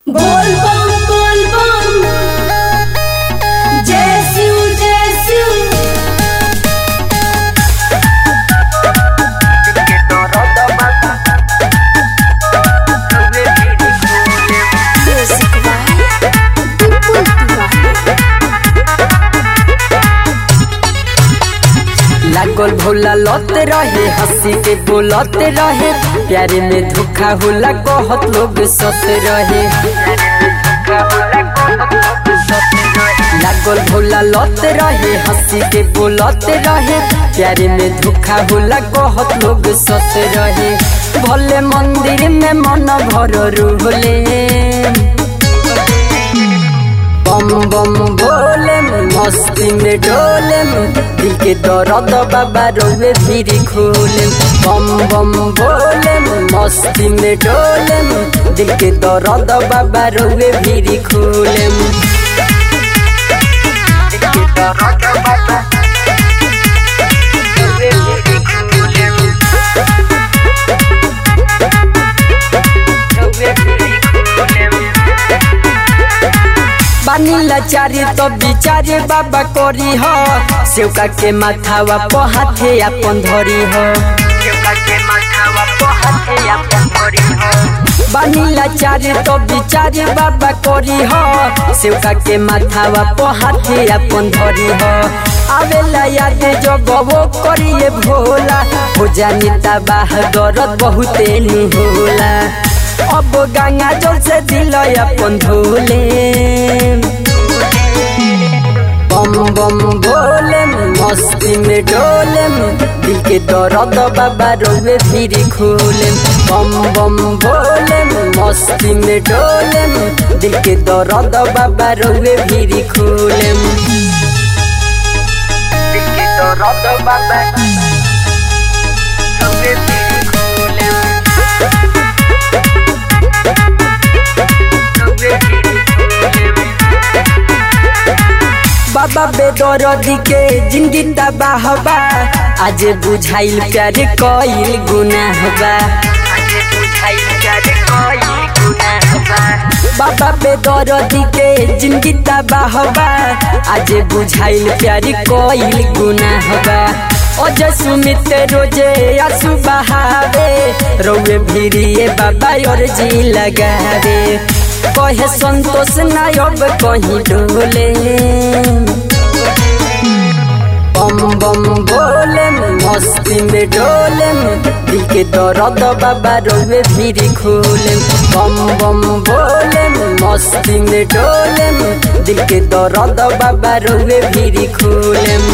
बोल बम जय शिव जय शिव। लागल भोला लौते रहे हंसी के बोलते रहे प्यारे में धोखा होला कहत लोग सते रहे। लागल भोला लौते रहे हंसी के बोलते रहे प्यारे में धोखा होला कहत लोग सते रहे। भले मंदिर में मन भर रूहले बम बम बोले मस्ती में डोले दिल के दर्द बाबा रोवे फिर खोले। बम बम बोले मस्ती में डोले दिल के दर्द बाबा रोवे फिर खोले। बानीला चारी तो बिचारे बाबा करी हो सेवका के माथावा पहाथे अपन धरी हो। बानीला चारी तो बिचारे बाबा करी हो सेवका के माथावा पहाथे अपन धरी हो। आवेला याद जब वो करिए भोला हो जानी तबाह दर्द बहुते नहीं होला। अब गंगा जल से दिल अपन धोले बम बम बोले मस्ती में डोले दिल के दर्द बाबा रोवे फिर खोले। बम बम बोले मस्ती में डोले दिल के दर्द बाबा रोवे फिर खोले। दिल के दर्द बाबा रोवे फिर खोले। बाबा बेदर्दी के जिंदगी तबाह बा आज बुझाइल प्यार कईल गुनाह बा। बाबा बेदर्दी के जिंदगी तबाह बा आज बुझाइल प्यार कईल गुनाह बा। अजय सुमित रोजे आंसू बहावे रोवे भिरिए बाबा और जी लगावे। कहे संतोष ना अब कहीं डोले बम बम बोले मस्ती में डोले दिल के दर्द बाबा रोवे फिर खोले। बम बम बोले मस्ती में डोले दिल के दर्द बाबा रोवे फिर खोले।